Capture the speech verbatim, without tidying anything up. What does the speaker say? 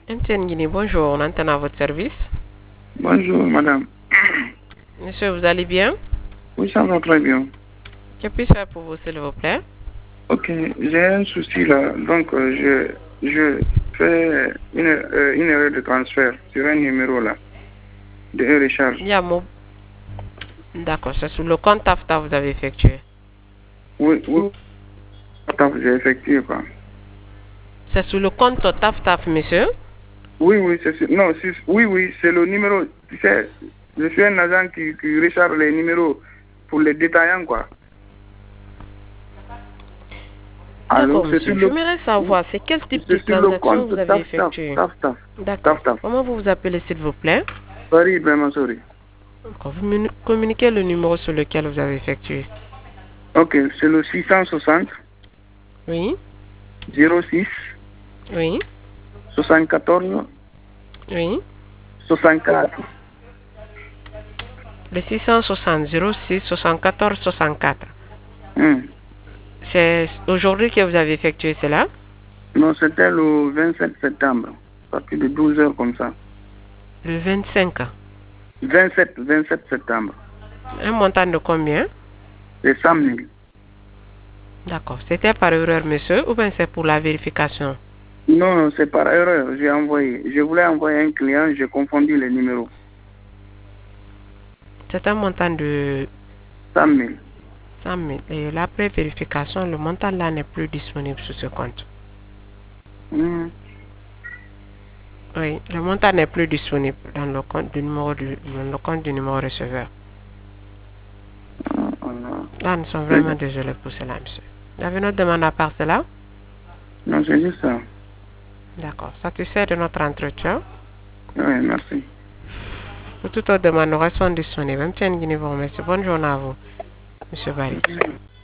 M T N Guinée, bonjour, on entend à votre service. Bonjour, madame. Monsieur, vous allez bien? Oui, ça va très bien. Que puis-je faire pour vous, s'il vous plaît? Ok, j'ai un souci là. Donc, euh, je, je fais une, euh, une erreur de transfert sur un numéro là, de un recharge. Il y a mon... D'accord, c'est sur le compte TAFTA vous avez effectué. Oui, oui. Attends, j'ai effectué quoi. C'est sur le compte TAFTA, monsieur? Oui, oui, c'est sur- non, c'est- oui, oui, c'est le numéro. Tu sais, je suis un agent qui, qui recharge les numéros pour les détaillants quoi. D'accord, Alors, c'est sur monsieur. le, J'aimerais savoir, c'est quel type de c'est sur le transaction compte vous avez TAFTA, effectué? TAFTA, D'accord. TAFTA. Comment vous vous appelez, s'il vous plaît? Sorry, vraiment sorry. D'accord. Vous me communiquez le numéro sur lequel vous avez effectué. Ok, c'est le six cent soixante. Oui. zéro six. Oui. soixante-quatorze. Oui. soixante-quatre. Le six cent soixante, zéro six, soixante-quatorze, soixante-quatre. Hmm. C'est aujourd'hui que vous avez effectué cela? Non, c'était le vingt-sept septembre, à partir de douze heures comme ça. Le vingt-cinq. vingt-sept, vingt-sept septembre. Un montant de combien? C'est cent mille. D'accord. C'était par erreur, monsieur, ou bien c'est pour la vérification? Non, non, c'est par erreur. J'ai envoyé. Je voulais envoyer un client, j'ai confondu les numéros. C'est un montant de cent mille. cent mille. Et après vérification, le montant là n'est plus disponible sur ce compte. Hmm. Oui, le montant n'est plus disponible dans le compte du numéro du, dans le compte du numéro receveur. Ah, voilà. Là, nous sommes vraiment désolés pour cela, monsieur. Vous avez une autre demande à part cela? Non, c'est juste ça. D'accord. Satisfait de notre entretien? Oui, merci. Pour toute autre demande, nous restons disponibles. M T N Guinée vous remercie. Bonne journée à vous, monsieur Barry.